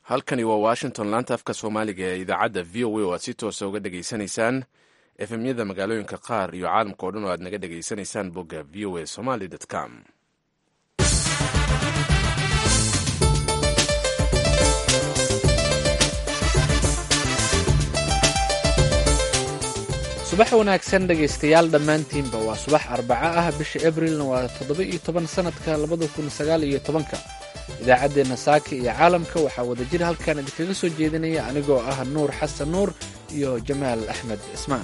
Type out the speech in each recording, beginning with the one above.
halkani waa washington laanta afka soomaaliga ee idaacadda v o a oo aad si toosa uga dhegaysanaysaan efemyada magaalooyinka qaar iyo caalamka oo dhan oo aad naga dhegaysanaysaan bogga v o a somaly com. subax wanaagsan dhegaystayaal dhammaantiinba waa subax arbaco ah bisha abrilna waa 17 sanadka 2019. idaacaddeenna saaka iyo caalamka waxaa wadajir halkan idinkaga soo jeedinaya anigoo ah nuur xasan nuur iyo jamaal axmed cismaan.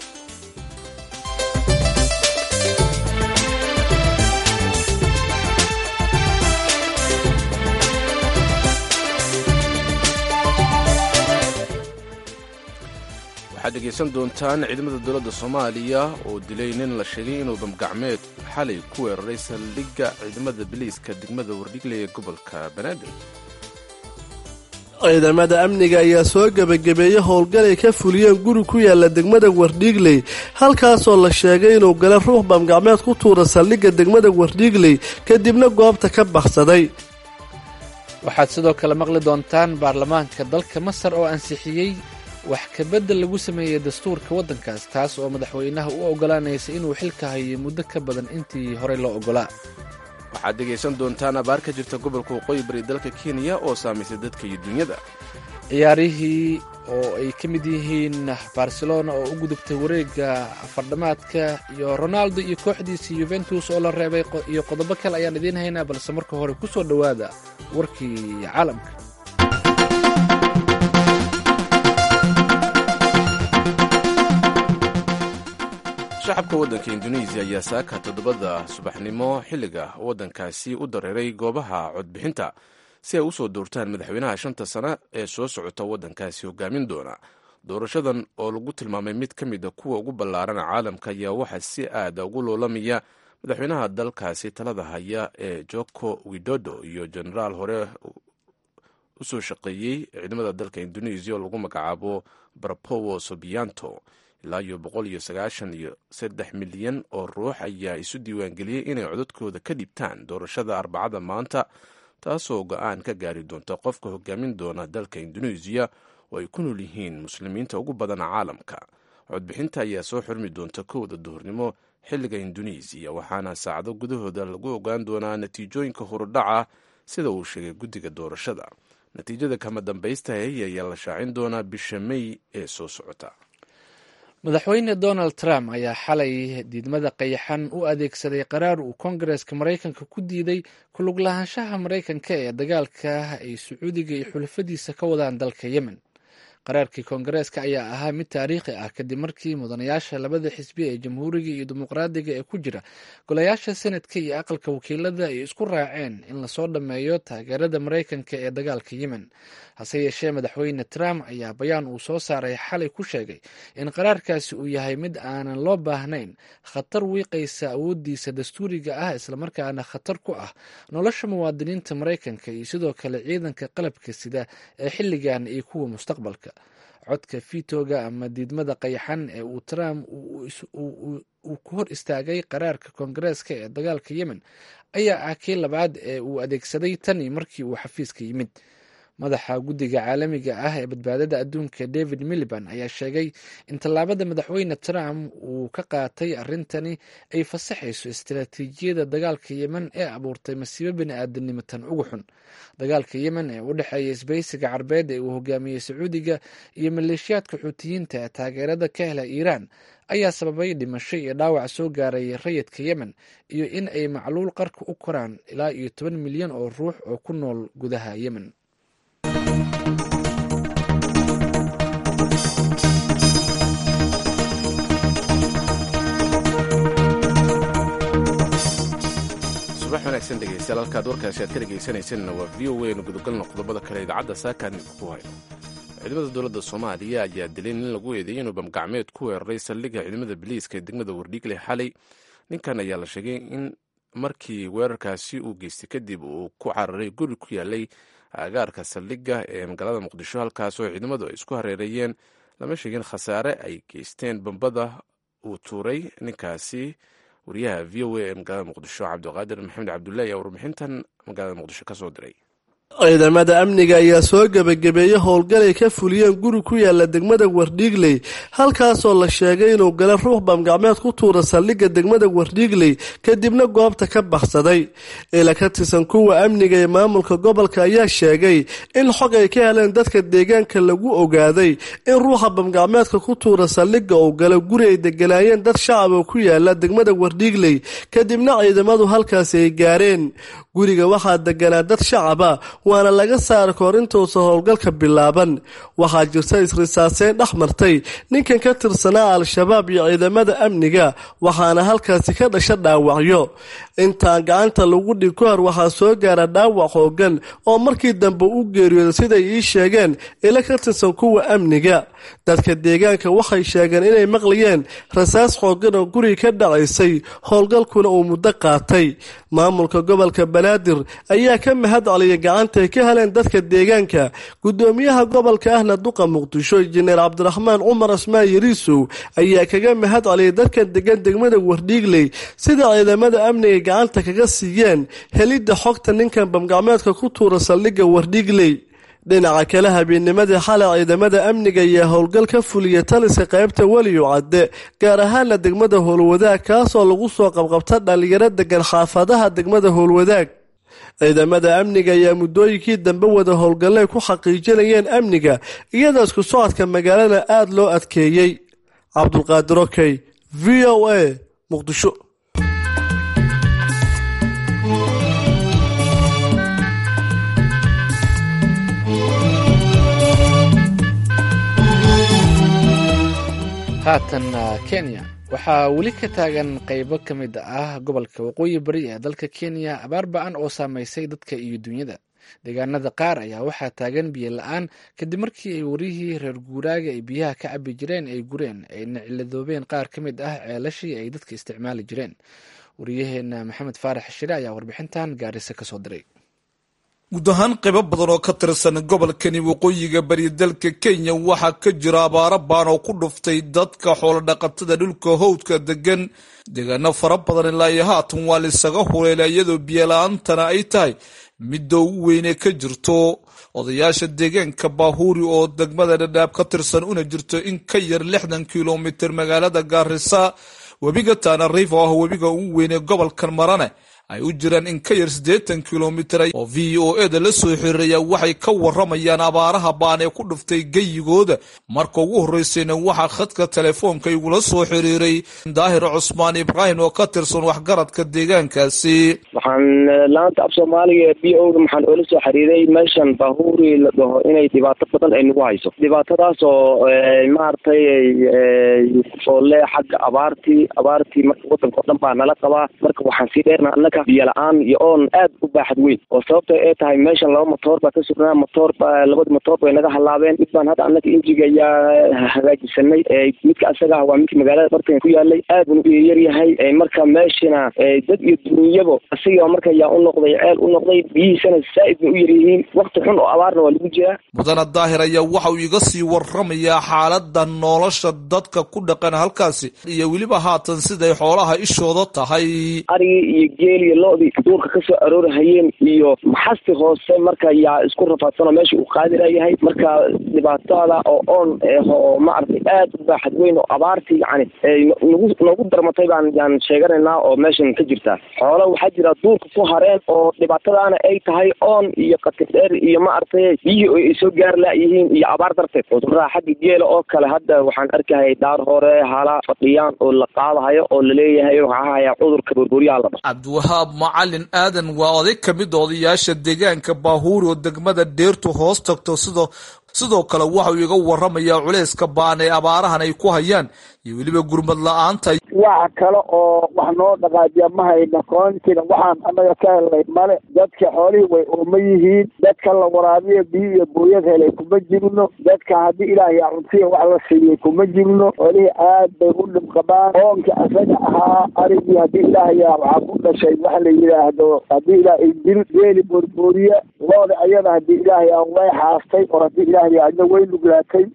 waxaad dhegaysan doontaan ciidamada dowladda soomaaliya oo dilay nin la sheegay inuu bamgacmeed xalay ku weeraray saldhigga ciidamada biliiska degmada wardhigle ee gobolka banaadir. ciidamada amniga ayaa soo gebagabeeyey howlgal ay ka fuliyeen guri ku yaala degmada wardhigley halkaasoo la sheegay inuu gala ruux bamgacmeed ku tuura saldhigga degmada wardhigley kadibna goobta ka baxsaday. waxaad sidoo kale maqli doontaan baarlamaanka dalka masar oo ansixiyey wax kabedel lagu sameeyey dastuurka waddankaas taas oo madaxweynaha u oggolaanaysa inuu xilka hayo muddo ka badan intii horey loo oggolaa. waxaad dhegaysan doontaan abaar ka jirta gobolka waqooyi bari dalka kenya oo saamaysay dadka iyo dunyada. ciyaarihii oo ay ka mid yihiin barcelona oo u gudubtay wareegga afardhamaadka iyo ronaldo iyo kooxdiisa yuventus oo la reebay iyo qodobo kale ayaan idiin haynaa, balse marka hore ku soo dhowaada warkii caalamka. shacabka waddanka induneisiya ayaa saaka 7 subaxnimo xilliga waddankaasi u dareeray goobaha codbixinta si ay u soo doortaan madaxweynaha 5 sano ee soo socota waddankaasi hogaamin doona. doorashadan oo lagu tilmaamay mid ka mid a kuwa ugu ballaaran caalamka ayaa waxaa si aada ugu loolamaya madaxweynaha dalkaasi talada haya ee joko widodo iyo jenaraal hore u soo shaqeeyey ciidamada dalka induneisiya oo lagu magacaabo prabowo subianto. ilaa iyo 193 milyan oo ruux ayaa isu diiwaangeliyey inay codadkooda ka dhibtaan doorashada arbacada maanta, taasoo go-aan ka gaari doonta qofka hogaamin doona dalka induneisiya oo ay ku nool yihiin muslimiinta ugu badan caalamka. codbixinta ayaa soo xurmi doonta 1 duhurnimo xilliga induneisiya, waxaana saacado gudahooda lagu ogaan doonaa natiijooyinka horudhaca sida uu sheegay guddiga doorashada. natiijada kama dambaysta ayaa la shaacin doonaa bisha May ee soo socota. madaxweyne donald trump ayaa xalay diidmada qayaxan u adeegsaday qaraar uu koongareeska maraykanka ku diiday ku lug lahaanshaha maraykanka ee dagaalka ay sacuudiga iyo xulafadiisa ka wadaan dalka yemen. qaraarkii koongareeska ayaa ahaa mid taariikhi ah kadib markii mudanayaasha labada xisbi ee jamhuuriga iyo dimuqraadiga ee ku jira golayaasha senadka iyo aqalka wakiilada ay isku raaceen in lasoo dhammeeyo taageerada maraykanka ee dagaalka yemen. hase yeeshee madaxweyne trump ayaa bayaan uu soo saaray xalay ku sheegay in qaraarkaasi uu yahay mid aanan loo baahnayn, khatar wiiqaysa awoodiisa dastuuriga ah islamarkaana khatar ku ah nolosha muwaadiniinta maraykanka iyo sidoo kale ciidanka qalabka sida ee xilligan iyo kuwa mustaqbalka. codka fitoga ama diidmada qayaxan ee uu trump uu ku hor istaagay qaraarka koongareeska ee dagaalka yemen ayaa ah kii labaad ee uu adeegsaday tani markii uu xafiiska yimid. madaxa guddiga caalamiga ah ee badbaadada adduunka david miliband ayaa sheegay in tallaabada madaxweyne trump uu ka qaatay arrintani ay fasaxayso istaraatiijiyada dagaalka yemen ee abuurtay masiibo bini-aadanimo tan ugu xun. dagaalka yemen ee u dhexeeya isbaysiga carbeed ee uu hogaamiyey sacuudiga iyo maleeshiyaadka xuutiyiinta ee taageerada ka hela iiraan ayaa sababay dhimasho iyo dhaawac soo gaaray rayidka yemen iyo in ay macluul qarka u koraan ilaa iyo 10 milyan oo ruux oo ku nool gudaha yemen. subax wanaagsan dhegaystayaal, halkaad warkaasi aad ka dhegaysanaysanna waa v o a. nu gudagalno qodobada kale idaacadda saakaan ku hayno. ciidamada dowladda soomaaliya ayaa dilay nin lagu eedeeyey inuu bamgacmeed ku weeraray saldhigga ciidamada biliiska ee degmada wardhigle xalay. ninkan ayaa la sheegay in markii weerarkaasi uu geystay kadib uu ku cararay guri ku yaalay agaarka saldhigga ee magaalada muqdisho, halkaasoo ciidamadu ay isku hareereeyeen. lama sheegin khasaare ay geysteen bambada uu tuuray ninkaasi. wariyaha v o a ee magaalada muqdisho cabdiqaadir maxamed cabdullahi ayaa warbixintan magaalada muqdisho ka soo diray. ciidamada amniga ayaa soo gebagabeeyey howlgal ay ka fuliyeen guri ku yaala degmada Wardhiigley halkaasoo la sheegay inuu galay ruux bamgacmeed ku tuura saldhigga degmada Wardhiigley kadibna goobta ka baxsaday ila ka tirsan kuwa amniga ee maamulka gobolka ayaa sheegay in xog ay ka heleen dadka deegaanka lagu ogaaday in ruuxa bamgacmeedka ku tuura saldhigga uu galay guri ay deganaayeen dad shacab oo ku yaala degmada Wardhiigley kadibna ciidamadu halkaas ay gaareen guriga waxaa deganaa dad shacaba waana laga saaray koorintuusa howlgalka bilaaban waxaa jirta isrisaaseen dhex martay ninkan ka tirsanaa al-shabaab iyo ciidamada amniga waxaana halkaasi ka dhasha dhaawacyo intaan gacanta lagu dhig ka hor waxaa soo gaara dhaawac hoogan oo markii dambe u geeriyooday siday ii sheegeen ila ka tirsan kuwa amniga dadka deegaanka waxay sheegeen inay maqlayeen rasaas xoogan oo guriga ka dhacaysay howlgalkuna uu muddo qaatay maamulka gobolka Banaadir ayaa ka mahad celiyay gacanta ay ka heleen dadka deegaanka gudoomiyaha gobolka ahna duqa Muqdisho Injineer Cabdiraxmaan Cumar Asmaan Yariisow ayaa kaga mahad celiyay dadka degan degmada Wardhiigley sida ciidamada amniga gacanta kaga siiyeen helidda xogta ninkan bamgacmeedka ku tuura saldhigga Wardhiigley dhinaca kale habeennimadii xalay ciidamada amniga ayaa howlgal ka fuliyay taliska qaybta Waliyo Cadde gaar ahaan degmada Howlwadaag kaasoo lagu soo qabqabtay dhalinyaro degan xaafadaha degmada Howlwadaag ciidamada amniga ayaa muddooyinkii dambe wada howlgalay ku xaqiijinayeen amniga iyadoo isku socodka magaalada aad loo adkeeyay Cabdulqaadir Okey VOA Muqdisho haatan Kenya waxaa weli ka taagan qaybo ka mid ah gobolka waqooyi bari ee dalka Kenya abaar ba'an oo saameysay dadka iyo dunyada deegaanada qaar ayaa waxaa taagan biyo la'aan kadib markii ay warihii reer guuraaga ay biyaha ka cabi jireen ay gureen ayna ciladoobeen qaar ka mid ah ceelashii ay dadka isticmaali jireen wariyaheena Maxamed Faarax Shire ayaa warbixintan Gaarisa ka soo diray guud ahaan qaybo badan oo ka tirsan gobolkani waqooyiga bari dalka Kenya waxaa ka jira abaaro baan oo ku dhuftay dadka xoolo dhaqatada dhulka hawdka degan deegaano fara badan ilaa iyo haatan waa la isaga huleelay iyadoo biyo la'aantana ay tahay midda ugu weyn ee ka jirto odayaasha deegaanka Baahuuri oo degmada Dadaab ka tirsan una jirto in ka yar 60 kiiloomitir magaalada Gaarisa webiga Tana River oo webiga ugu weyn ee gobolkan marane ay u jiraan in ka yar 80 kiiloomitir oo VOA da la soo xiriiraya waxay ka waramayaan abaaraha baan ee ku dhuftay geyigooda marka ugu horeysayna waxa khadka telefoonka igula soo xiriiray Daahir Cusmaan Ibrahim oo ka tirsan waxgaradka deegaankaasi waxaan laanta af Soomaaliga VOA da maxaan ula soo xiriiray meeshan Baahuuri la dhaho inay dhibaato badan ay nagu hayso dhibaatadaas oo maartay oo leh xagga abaartii marka wadanka dhan baa nala qabaa marka waxaan si dheernaa biyo la'aan iyo oon aad u baaxad weyn oo sababta ay tahay meeshan laba motor baa ka sugnaa labada motor bay naga halaabeen mid baan hadda annaga injiga ayaa hagaajisanay midka asaga waa midka magaalada bartan ku yaalay aad u yar yahay marka meeshana dad iyo dunyaba asaga marka yaa u noqday ceel u noqday biyihiisana saaid u yar yihiin waqti xun oo abaarna waa lagu jiraa mudana Daahir ayaa waxa uu iga sii warramayaa xaaladda nolosha dadka ku dhaqan halkaasi iyo weliba haatan siday xoolaha ishooda tahay ariga iyo geel loodi duurka ka soo aroorahayeen iyo maxasti hoose marka yaa isku rafaadsan meesha uu qaadirayahay marka dhibaatada oo ma arday aad u baaxad weyn oo abaartii yani nagu darmatay baan sheeganaynaa oo meeshan ka jirta xoolo waxa jira duurka ku hareen oo dhibaatadaana ay tahay oon iyo qatidheer iyo ma arday biyihii ay soo gaar laayihiin iyo abaar darteed cudurada xagga geela oo kale hadda waxaan arkahay daar hore hala fadhiyaan oo la qaadahayo oo la leeyahay waxa haya cudurka burburyaha la dhaho macalin aadan waa oday ka mid odayaasha deegaanka Baahuuri oo degmada Dheertu hoos tagto sidoo kale waxa uu iga waramayaa culayska baan ee abaarahan ay ku hayaan iyo weliba gurmad la'aanta waxa kale oo wax noo dhaqaajiya ma hayna koontiga waxaan anaga ka helay male dadka xoolihii way uma yihiin dadka la waraabiyo biyo iyo booyad helay kuma jirno dadka haddii ilaahay cuntiga wax la siiyey kuma jirno xoolihii aad bay u dhib qabaan oonka asaga ahaa arigii haddii ilaahay waxaa ku dhashay wax la yidhaahdo haddii ilaahay dil geeli boorbooriya looda ayada haddii ilaahay way xaastay oo haddii ilaahay ilaahay adna way nuglaatay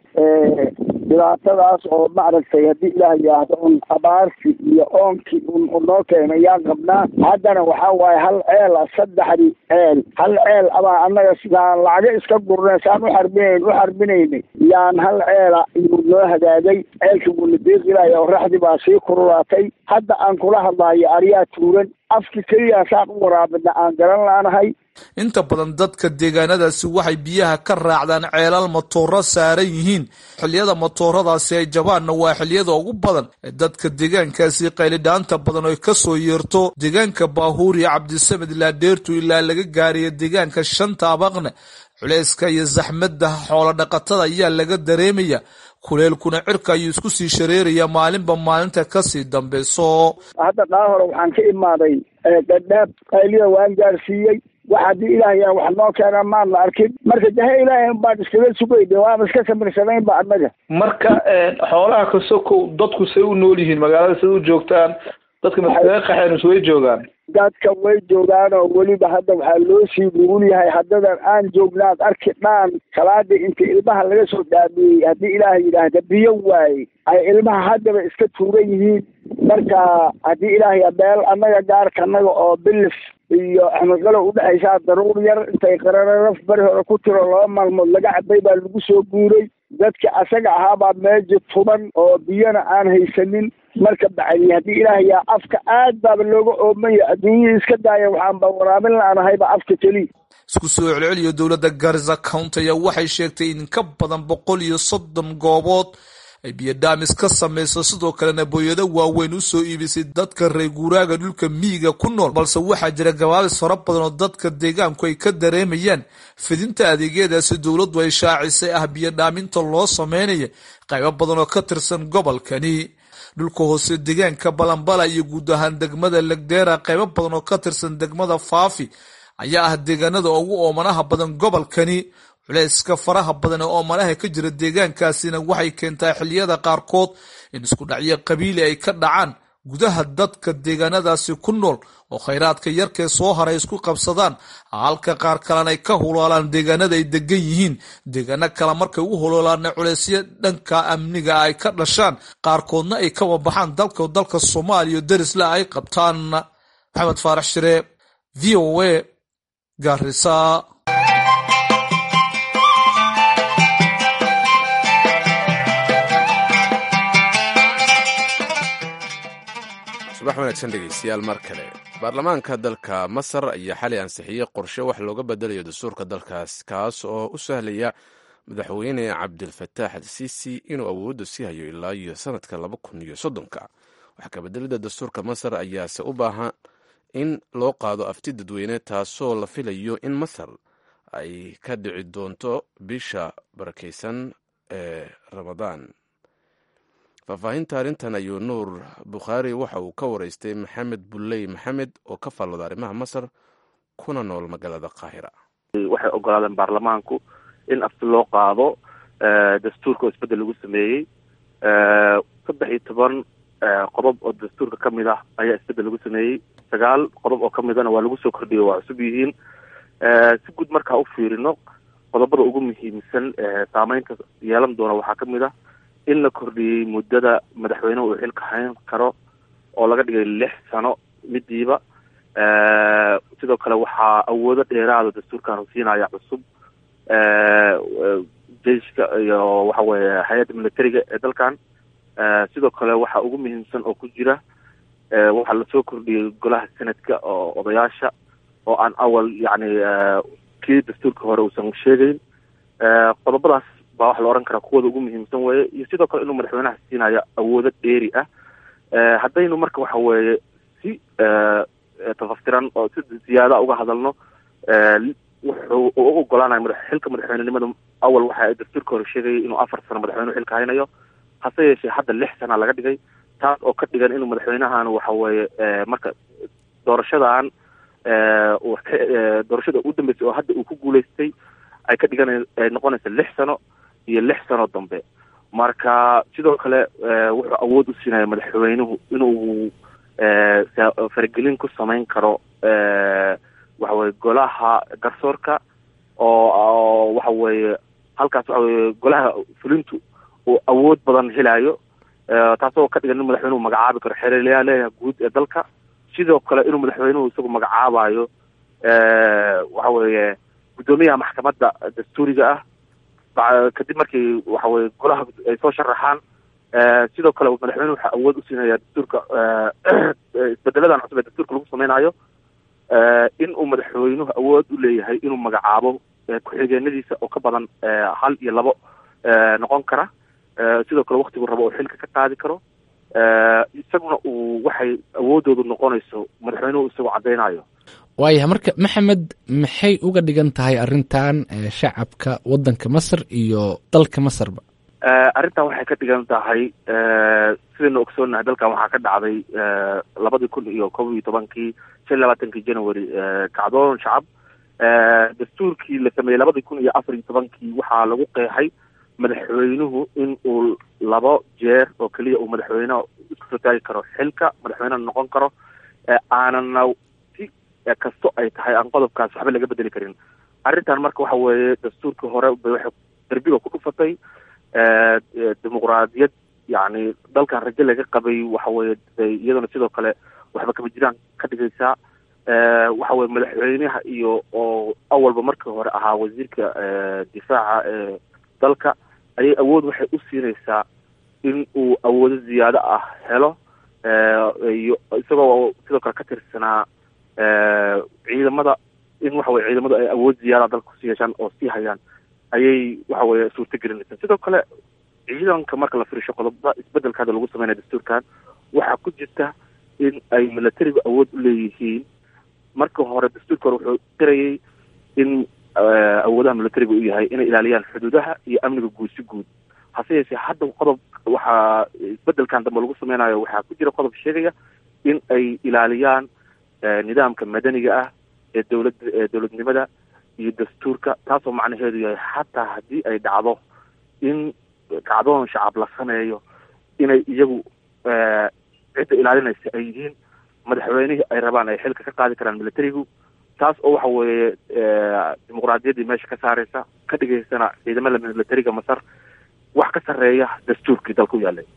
dhibaatadaas oo maaragtay haddii ilaah yidhaahdo un abaarsi iyo oonkii unoo keenay yaan qabnaa haddana waxaa waaye hal ceel ah saddexdii hal ceel abaa annaga sidaan lacaga iska gurnay saan u xarbinaynay yaan hal ceela iyuu noo hagaagay ceelkii wuuna deeqilaya oo raxdii baa sii kurulaatay hadda aan kula hadlaayo aryaa tuuran afki keliya saan u waraabina aan garan laanahay inta badan dadka deegaanadaasi waxay biyaha ka raacdaan ceelal matooro saaran yihiin xilliyada matooradaasi ay jabaanna waa xilliyada ugu badan ee dadka deegaankaasi qaylidhaanta badan oo ka soo yeerto deegaanka baahuur iyo cabdisamed laadheertu ilaa laga gaarayo deegaanka shanta abaqne culayska iyo zaxmadda xoolo dhaqatada ayaa laga dareemaya kuleelkuna cirka ayuu isku sii shareeraya maalinba maalinta kasii dambeyso hadda dhaa hore waxaan ka imaaday dhadhaab qayliya waan gaarsiiyey wax haddii ilaahay wax noo keena maan la arkin marka dahe ilaahay baan iskaga sugayde waaba iska samirsanayn ba annaga marka xoolaha kasokow dadku say u nool yihiin magaalada sida u joogtaan dadka maskaga qaxeen way joogaan dadka way joogaan oo weliba hadda waxaa loo sii nugul yahay haddadan aan joognaad arki dhaan salaadii inta ilmaha laga soo dhaamiyey haddii ilaahay yidhaahda biyo waaye ay ilmaha haddaba iska tuuran yihiin marka haddii ilaahay meel annaga gaarka annaga oo bilif iyo axmedgalo udhexaysaa daruur yar intay qarararaf bari hore ku tiro 2 maalmood laga cabay baa lagu soo guuray dadka asaga ahaabaa meeja tuban oo biyana aan haysanin marka bacdi haddii ilaahay afka aad baaba looga oomaya adduunyada iska daaya waxaan ba waraabin laanahayba afka keliya isku soo celceliyo dowladda Garissa County ayaa waxay sheegtay in ka badan 130 goobood ay biyo dhaamis ka samayso sidoo kalena booyada waaweyn u soo iibisay dadka reer guuraaga dhulka miyiga ku nool balse waxaa jira gabaabis fara badan oo dadka deegaanku ay ka dareemayaan fidinta adeegyadaasi dowladdu ay shaacisay biyo dhaaminta loo sameeyo qaybo badan oo ka tirsan gobolkani dhulka hoose deegaanka Balambala iyo guud ahaan degmada Lagdera qaybo badan oo ka tirsan degmada Faafi ayaa deegaanada ugu oomanaha badan gobolkani culayska faraha badan oo oomanaha ka jira deegaankaasina waxay keentaa xilliyada qaarkood in isku dhacyo qabiili ay ka dhacaan gudaha dadka deegaanadaasi ku nool oo khayraadka yarkee soo haray isku qabsadaan halka qaar kalena ay ka huloolaan deegaanada ay degan yihiin deegaano kale markay u huloolaan culaysyo dhanka amniga ay ka dhashaan qaarkoodna ay ka wabaxaan dalka Soomaaliya darisla ay qabtaan Maxamed Faarax Shire VOA Garissa subax wanaagsan dhegeystayaal mar kale baarlamaanka dalka Masar ayaa xalay ansixiyay qorshe wax looga bedelayo dastuurka dalkaas kaas oo u sahlaya madaxweyne Cabdilfataax al-Siisi inuu awoodda sii hayo ilaa iyo sanadka 2030 wax ka bedelida dastuurka Masar ayaase u baahan in loo qaado afti dadweyne taasoo la filayo in Masar ay ka dhici doonto bisha barakeysan ee Ramadaan faafahinta arrintan ayuu Nuur Bukhaari waxa uu ka wareystay Maxamed Bulley Maxamed oo ka faallooda arrimaha Masar kuna nool magaalada Qaahira waxay ogolaadeen baarlamaanku in afti loo qaado dastuurka isbedel lagu sameeyay 13 qodob oo dastuurka kamid ah ayaa isbedel lagu sameeyay 9 qodob oo kamidana waa lagu soo kordhiyay waa cusub yihiin si guud markaa u fiirino qodobada ugu muhiimsan saameynta yeelan doona waxaa kamid ah in la kordhiyay muddada madaxweynuhu uu xilka hayn karo oo laga dhigay 6 sano midiiba sidoo kale waxaa awoodo dheeraada dastuurkan siinaya cusub jeyshka iyo waxa weeye hay'adda militariga ee dalkan sidoo kale waxa ugu muhiimsan oo ku jira waxa la soo kordhiyay golaha sanadka oo odayaasha oo aan awal yani kii dastuurka hore uusan sheegayn qodobadaas baa wax la oran karaa kuwada ugu muhiimsan weeye iyo sidoo kale inuu madaxweynaha siinayo awoodo dheeri ah haddaynu marka waxa weeye si tafaftiran oo si ziyaada uga hadalno wuxuu u ogolaanayo xilka madaxweynenimada awal waxa ay dastuurka hore sheegayay inuu 4 sano madaxweynuhu xilka haynayo hase yeeshee hadda 6 sano laga dhigay taas oo ka dhigan inuu madaxweynahan waxa weeye marka doorashada u dambeysay oo hadda uu ku guuleystay ay ka dhigan ay noqonaysa 6 sano iyo 6 sano dambe marka sidoo kale wuxuu awood u siinaya madaxweynuhu inuu faragelin ku samayn karo waxa weeye golaha garsoorka oo waxa weeye halkaas waxa weye golaha fulintu uu awood badan helayo taasoo ka dhigan in madaxweynuhu magacaabi karo xeerlayaalaha guud ee dalka sidoo kale inuu madaxweynuhu isagu magacaabayo waxa weeye guddoomiyaha maxkamadda dastuuriga ah kadib markii waxa weye golaha ay soo sharaxaan sidoo kale madaxweynuhu waxaa awood u siinaya dastuurka isbedeladan cusub ee dastuurka lagu sameynayo in uu madaxweynuhu awood u leeyahay inuu magacaabo ku-xigeenadiisa oo ka badan 1 iyo 2 noqon kara sidoo kale waktigu rabo oo xilka ka qaadi karo isaguna uu waxay awoodoodu noqonayso madaxweynuhu isagoo caddeynayo waayahay marka maxamed maxay uga dhigan tahay arrintan shacabka waddanka masar iyo dalka masarba arrintan waxay ka dhigan tahay sidaynu ogsoonahay dalkan waxaa ka dhacday 2011 25 January kacdoon shacab dastuurkii la sameeyey 2014 waxaa lagu qeexay madaxweynuhu in uu 2 jeer oo keliya uu madaxweynaha isku soo taagi karo xilka madaxweynaha noqon karo aanana si kasto ay tahay aan qodobkaas waxba laga bedeli karin arrintan marka waxa weeye dastuurkii hore waxay darbiga ku dhufatay dimuqraadiyad yani dalkan rajo laga qabay waxa weeye iyaduna sidoo kale waxba kama jiraan ka dhigaysaa waxa weye madaxweynaha iyo oo awalba markii hore ahaa wasiirka difaaca ee dalka ayay awood waxay u siinaysaa in uu awoodo ziyaado ah helo iyo isagoo sidoo kale ka tirsanaa ciidamada in waxa weye ciidamadu ay awood ziyaada dalka kusii yeeshaan oo sii hayaan ayay waxa weye suurta gelinaysaa sidoo kale ciidanka marka la firisho qodobada isbedelka hadda lagu sameynaya dastuurkan waxaa ku jirta in ay militariga awood u leeyihiin marka hore dastuurka hore wuxuu qirayay in awoodaha militariga u yahay inay ilaaliyaan xuduudaha iyo amniga guud si guud hase yeeshee hadda qodob waxaa isbedelkan dambe lagu sameynayo waxaa ku jira qodob sheegaya in ay ilaaliyaan nidaamka madaniga ah ee dowladnimada iyo dastuurka taasoo macnaheedu yahay xataa haddii ay dhacdo in kacdoon shacab la sameeyo inay iyagu cidda ilaalinaysa ay yihiin madaxweynihii ay rabaan ay xilka ka qaadi karaan militarigu taas oo waxa weeye dimuqraadiyaddii meesha ka saaraysa ka dhigaysana ciidamada militariga masar wax ka sarreeya dastuurkii dalka u yaallay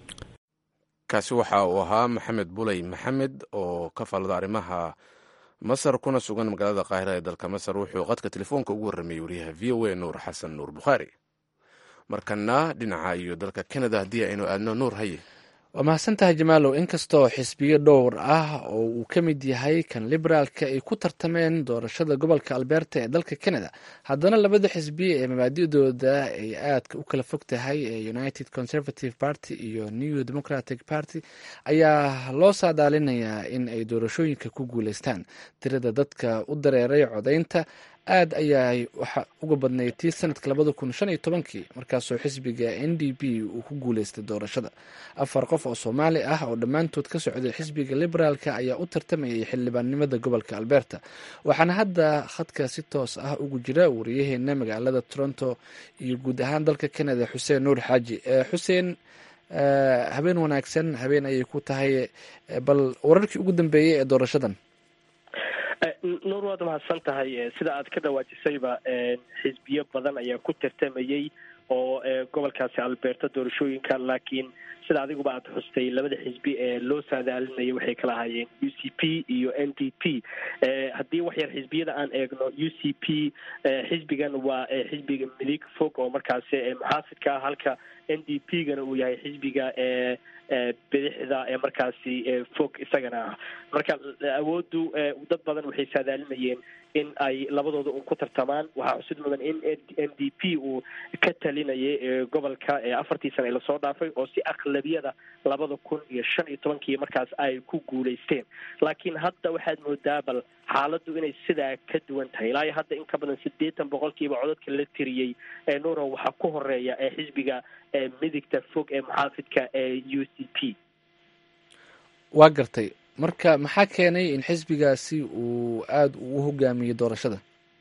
kaasi waxa uu ahaa maxamed buley maxamed oo ka falada arrimaha masar kuna sugan magaalada qaahira ee dalka masar wuxuu qadka telefoonka ugu warramayey wariyaha v o a nuur xasan nuur bukhaari markana dhinaca iyo dalka canada haddii aynu aadno nuur haye waa mahadsantahay jamaalow inkastoo xisbiyo dhowr ah oo uu ka mid yahay kan liberaalka ay ku tartameen doorashada gobolka alberta ee dalka canada haddana labada xisbi ee mabaadi'dooda ay aadka u kala fog tahay ee united conservative party iyo new democratic party ayaa loo saadaalinayaa in ay doorashooyinka ku guuleystaan tirada dadka u dareeray codaynta aad ayaa waxa uga badnay tii sanadka 2015 markaasoo xisbiga n d p uu ku guuleystay doorashada 4 qof oo soomaali ah oo dhammaantood ka socday xisbiga liberaalka ayaa u tartamayay xildhibaannimada gobolka alberta waxaana hadda khadka si toos ah ugu jira wariyaheena magaalada toronto iyo guud ahaan dalka canada xuseen nuur xaaji xuseen habeen wanaagsan habeen ayay ku tahay bal wararkii ugu dambeeyey ee doorashadan nuur waad mahadsan tahay sida aad ka dhawaajisayba xisbiyo badan ayaa ku tartamayey oo gobolkaasi alberta doorashooyinka laakiin sida adiguba aad xustay labada xisbi ee loo saadaalinaya waxay kala ahaayeen u c p iyo n d p haddii wax yar xisbiyada aan eegno u c p xisbigan waa xisbiga midig fog oo markaasi muxaafidka ah halka n d p gana uu yahay xisbiga bidixda ee markaasi fog isagana ah marka awoodu dad badan waxay saadaalinayeen in ay labadooda un ku tartamaan waxaa xusid mudan in n d p uu ka talinayay gobolka 4 sano ee lasoo dhaafay oo si aqlabiyada 2015 markaas ay ku guuleysteen laakiin hadda waxaad moodaa bal xaaladdu inay sidaa ka duwan tahay ilaa iyo hadda in ka badan 80% codadka la tiriyey nuuro waxaa ku horeeya xisbiga midigta fog ee muxaafidka u c p waa gartay marka maxaa keenay in xisbigaasi uu aada u hogaamiyey doorashada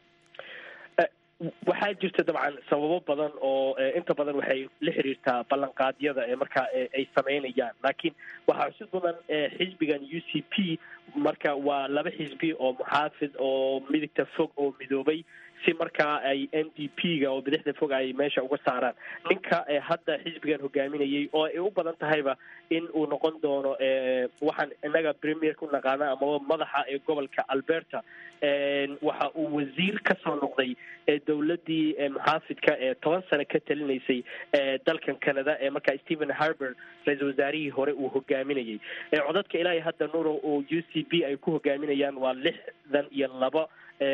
waxaa jirta dabcan sababo badan oo inta badan waxay la xiriirtaa ballanqaadyada ee markaa ay sameynayaan laakiin waxaa xusid badan xisbigan u c p marka waa laba xisbi oo muxaafid oo midigta fog oo midoobay si markaa ay NDP-ga oo bidixda fog ay meesha uga saaraan ninka hadda xisbigan hogaaminayay oo ay u badan tahayba in uu noqon doono waxaan inaga premier ku naqaana ama madaxa ee gobolka Alberta waxa uu wasiir ka soo noqday dowladii muxaafidka 10 sano ka talinaysay dalkan Canada markaa Stephen Harper ra'iisul wasaarihii hore uu hogaaminayay codadka ilaa hadda nuuro oo UCP ay ku hogaaminayaan waa 62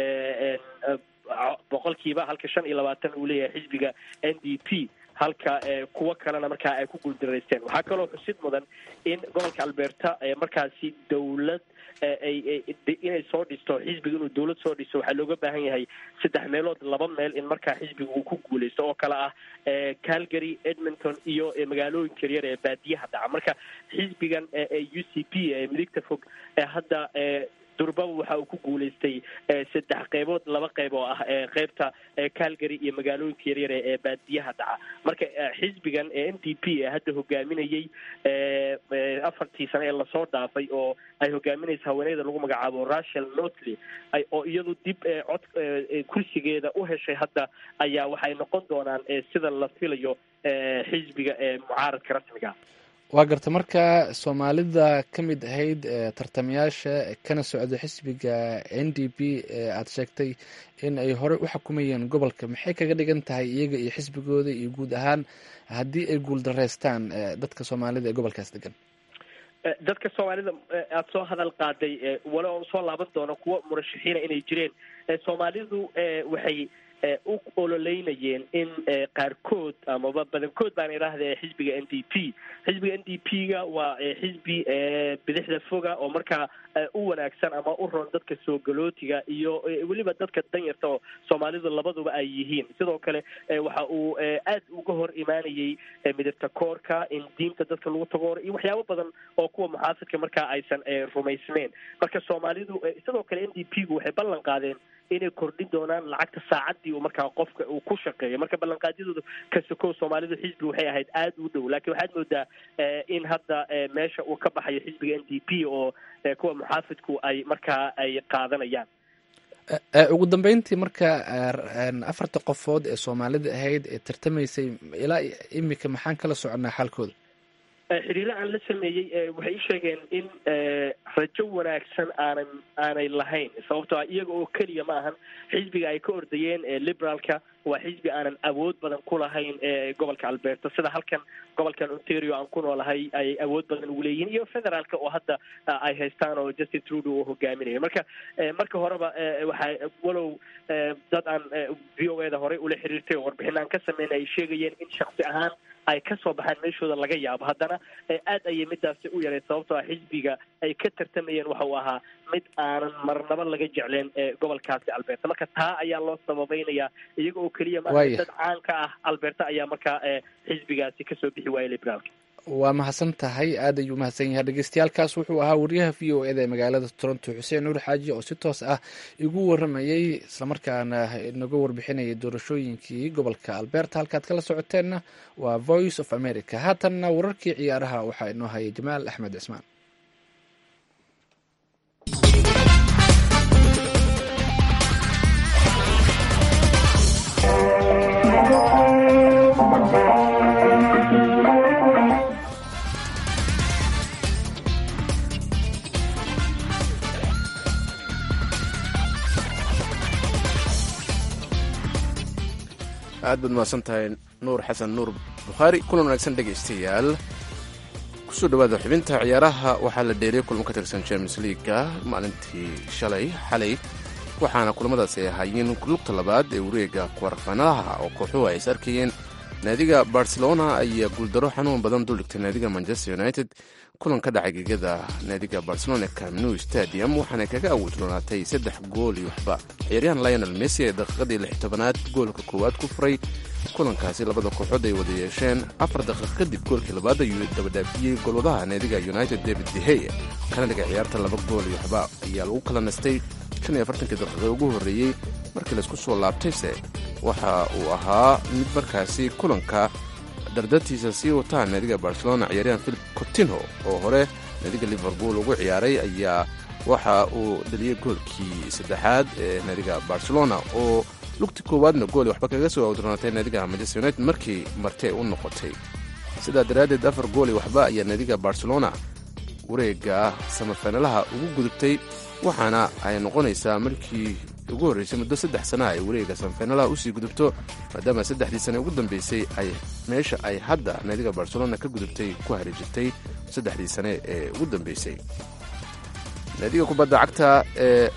boqolkiiba halka 25 uu leeyahay xisbiga NDP halka kuwa kalena markaa ay ku guuldareysteen waxaa kaloo xusid mudan in gobolka Alberta markaasi dowlad inay soo dhisto xisbiga inuu dowlad soo dhiso waxaa looga baahan yahay 3 meelood 2 meel in markaa xisbiga uu ku guuleysto oo kala ah Calgary, Edmonton iyo magaalooyinka yaryar ee baadiyaha dhaca marka xisbigan UCP midigta fog hadda durbaba waxa uu ku guuleystay 3 qaybood 2 qayb oo ah qaybta Calgary iyo magaalooyinka yaryar ee baadiyaha dhaca marka xisbigan NDP hadda hogaaminayay 4 sano ee la soo dhaafay oo ay hogaaminaysa haweeneyda lagu magacaabo Rachel Notley oo iyadu dib cod kursigeeda u heshay hadda ayaa waxay noqon doonaan sida la filayo xisbiga mucaaradka rasmiga waa garta marka Soomaalida kamid ahayd tartamayaasha kana socda xisbiga NDP aad sheegtay in ay hore u xukumayeen gobolka maxay kaga dhigan tahay iyaga iyo xisbigooda iyo guud ahaan haddii ay guuldareystaan dadka Soomaalida ee gobolkaas degan dadka Soomaalida aad soo hadal qaaday wala soo laaban doono kuwa murashaxiina inay jireen Soomaalidu waxay u ololeynayeen in qaarkood ama badankood baan iraahday xisbiga NDP-ga waa xisbi bidixda foga oo markaa u wanaagsan ama u roon dadka soo galootiga iyo waliba dadka danyarta oo Soomaalidu labaduba ay yihiin sidoo kale waxa uu aad uga hor imaanayay midabta koorka in diinta dadka lagu tago iyo waxyaabo badan oo kuwa muxaafidka markaa aysan rumaysnayn marka Soomaalidu sidoo kale NDP-gu waxay ballan qaadeen inay kordhin doonaan lacagta saacadii oo markaa qofka uu ku shaqeeyo marka ballanqaadyadooda ka soko Soomaalidu xisbi waxay ahayd aad u dhow laakiin waxaad moodaa in hadda meesha uu ka baxayo xisbiga NDP oo kuwa muxaafidku ay markaa ay qaadanayaan ugu dambeyntii marka 4 qofood ee Soomaalida ahayd ee tartamaysay ilaa imika maxaan kala soconaa xalkooda xiriir aan la sameeyay waxay sheegeen in rajo wanaagsan aanay lahayn sababtoo iyaga oo kaliya ma ahan xisbiga ay ka ordayeen liberalka waa xisbi aanan awood badan ku lahayn gobolka Alberta sida halkan gobolkan Ontario aan ku noolahay ay awood badan ugu leeyihiin iyo federaalka oo hadda ay haystaan oo Justin Trudeau oo hogaaminayo marka horeba waxa walow dad aan VOA-da hore ula xiriirtay warbixinaan ka sameeyay ay sheegayeen in shakhsi ahaan ay ka soo baxaan meeshooda laga yaabo haddana aad ayay midaasi u yaray sababtoo xisbiga ay ka tartamayeen waxa uu ahaa mid aanan marnaba laga jecleen gobolkaasi Alberta marka taa ayaa loo sababeynaya iyaga oo kaliya ma dad caan ka ah Alberta ayaa marka xisbigaasi ka soo bixi waayay liberaalka waa mahadsan tahay aad ayuu mahadsan yahay dhegeystayaaalkaas wuxuu ahaa wariyaha VOA-da ee magaalada Toronto Xuseen Nuur Xaaji oo si toos ah igu waramayay isla markaana inaga warbixinayay doorashooyinkii gobolka Alberta halkaad kala socoteenna waa Voice of America haatanna wararkii ciyaaraha waxaa inoo hayay Jamaal Axmed Cismaan aad baad mahadsan tahay nuur xasan nuur bukhaari kulan wanaagsan dhegaystayaal kusoo dhawaada xubinta ciyaaraha waxaa la dheeriyay kulamo ka tirsan Champions League maalintii xalay waxaana kulamadaasi ay ahaayeen lugta labaad ee wareega kwartfinalaha oo kooxuhu ay is arkayeen naadiga Barcelona ayaa guuldaro xanuun badan duligtay naadiga Manchester United kulan ka dhacay gegada naadiga Barcelona Camp Nou Stadium waxaana kaga awoodnaatay 3 gool iyo waxba ciyaaryahan Lionel Messi ee daqiiqadii 16aad goolka koowaad ku furay kulankaasi labada kooxood ay wada yeesheen 4 daqiiqo kadib goolkii labaad ayuu dabadhaafiyey goolwadaha naadiga United David De Gea kana dhigay ciyaarta 2 gool iyo waxba ayaa lagu kala nastay 45 daqiiqo ugu horeeyay markii la isku soo laabtayse waxa uu ahaa mid markaasi kulanka dardartiisa sii wataa naadiga Barcelona ciyaaryahan Philippe Coutinho oo hore naadiga Liverpool ugu ciyaaray ayaa waxa uu dhaliyey goolkii saddexaad ee naadiga barcelona oo lugti koowaadna gooli waxba kaga soo awdroonatay naadiga manchester united markii martee u noqotay. sidaa daraaddeed 4 gooli waxba ayaa naadiga barcelona wareega samafinalaha ugu gudubtay, waxaana ay noqonaysaa markii ugu horreysay muddo 3 sana ay wareega samafinalaha usii gudubto, maadaama 3dii sane ugu dambeysay ay meesha ay hadda naadiga barcelona ka gudubtay ku hari jirtay 3dii sane ee ugu dambeysay. naadiga kubadda cagta ee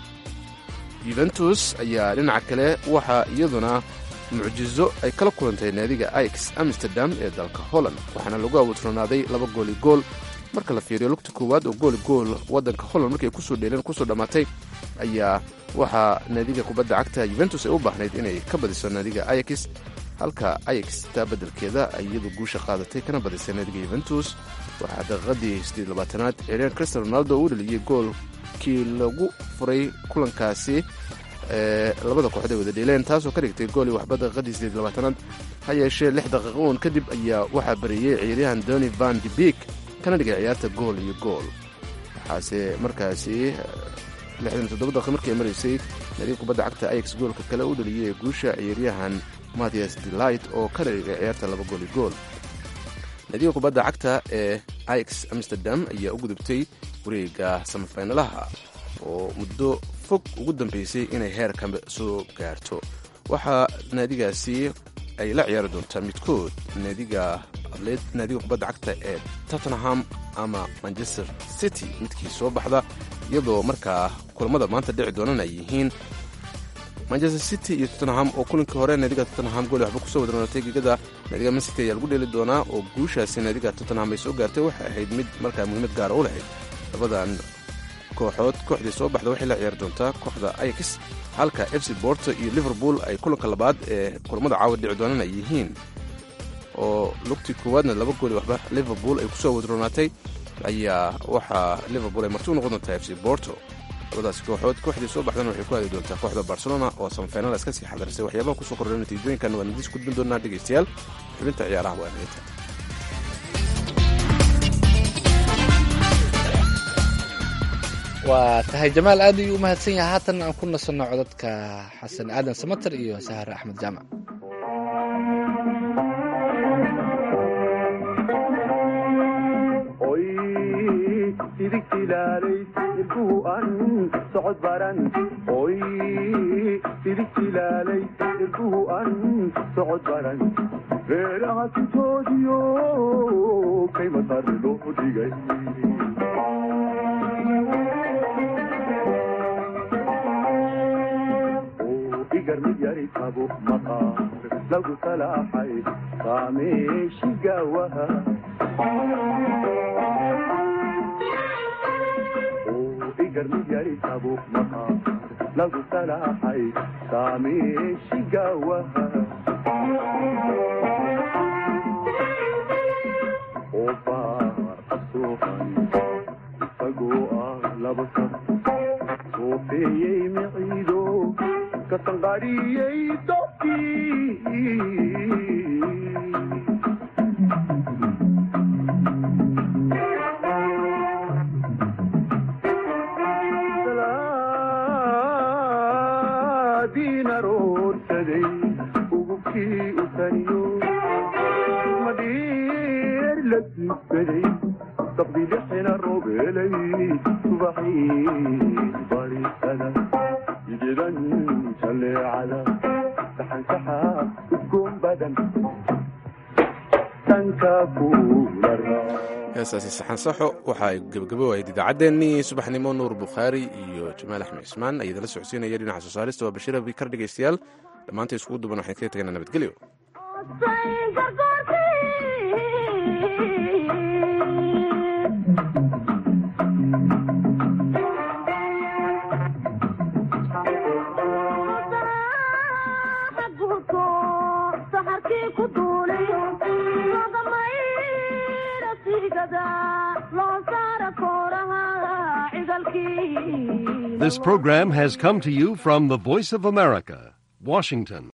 Juventus ayaa dhinaca kale waxaa iyaduna mucjizo ay kala kulantay naadiga Ajax Amsterdam ee dalka Holland, waxaana lagu awdronaaday 2 gooli gool. marka la fiiriyo lugta koowaad oo gooli gool waddanka Holland markay kusoo dheeleen kusoo dhammaatay ayaa waxaa naadiga kubadda cagta Juventus ay u baahnayd inay ka badiso naadiga Ajax, halka Ajax taa beddelkeeda ay iyadu guusha qaadatay kana badisay naadiga Juventus. waxaa daqiiqadii 28aad ciyaaryahan Cristiano Ronaldo uu dhaliyey goolkii lagu furay kulankaasi labada kooxood ay wada dheeleen, taasoo ka dhigtay gooli waxba daqiiqadii 28aad. ha yeeshee 6 daqiiqo uun kadib ayaa waxaa bariyey ciyaaryahan Donny van de Beek kana dhigay ciyaarta gool iyo gool. waxaase markaasi 67 daqiiqo markii ay maraysay naadiga kubadda cagta Ajax goolka kale u dhaliyey guusha ciyaaryahan Matthias de Ligt oo ka dhigay ciyaarta 2 gool iyo gool. naadiga kubadda cagta ee Ajax Amsterdam ayaa u gudubtay wareega samafinalaha oo muddo fog ugu dambeysay inay heerka soo gaarto. waxaa naadigaasi ay la ciyaari doontaa midkood naadiga kubadda cagta ee Tottenham ama Manchester City midkii soo baxda, iyadoo markaa kulamada maanta dhici doonana ay yihiin Manchester City iyo Tottenham oo kulankii hore naadiga Tottenham gool waxba kusoo wadroonatay gegada naadiga Man City ayaa lagu dheeli doonaa oo guushaasi naadiga Tottenham ay soo gaartay waxay ahayd mid markaa muhiimad gaara u lahayd. labadan kooxdii soo baxda waxay la ciyaari doontaa kooxda Ajax, halka FC Porto iyo Liverpool ay kulanka labaad ee kulamada caawa dhici doonaan ay yihiin, oo lugtii koowaadna 2 gooli waxba Liverpool ay kusoo wadroonaatay ayaa waxaa Liverpool ay marti u noqon doontaa FC Porto. labadaas kooxdii soo baxdana waxay ku aadi doontaa kooxda Barcelona oo samafinal iska sii xadarisay. waxyaabaha kusoo kordhay natiijooyinkan waan idin gudbin doonaa dhegeystayaal. xubinta ciyaaraha waa inta. waa tahay Jamaal aad ayuu u mahadsan yahay. haatan aan ku nasanno codadka Xasan Aadan Samatar iyo Sahar Axmed Jaamac. lagu salaaxay qaameeshiga waha igar miyari tabu maqa lagu salaaxay qaameeshiga waha oba asuuqan isagoo laba sar soofeeyey miciido katanqariyey diinaroorsaday ugubkii u taniyo madhiir la dugsaday saqbilixina roobelay subaxii barisada jidan jaleecada saxansaxa udgoon badan tanka kuulara. heesaasi saxansaxo waxa ay gabagabo ahayd idaacaddeenii subaxnimo. nuur bukhaari iyo Jamaal Axmed Cismaan ayaa idinla socodsiinaya dhinaca soo saarista. waa Bashiir Abikar dhegeystayaal dhammaanta iskugu duban waxaan kaga tegaynaa nabadgelyo. This program has come to you from the Voice of America, Washington.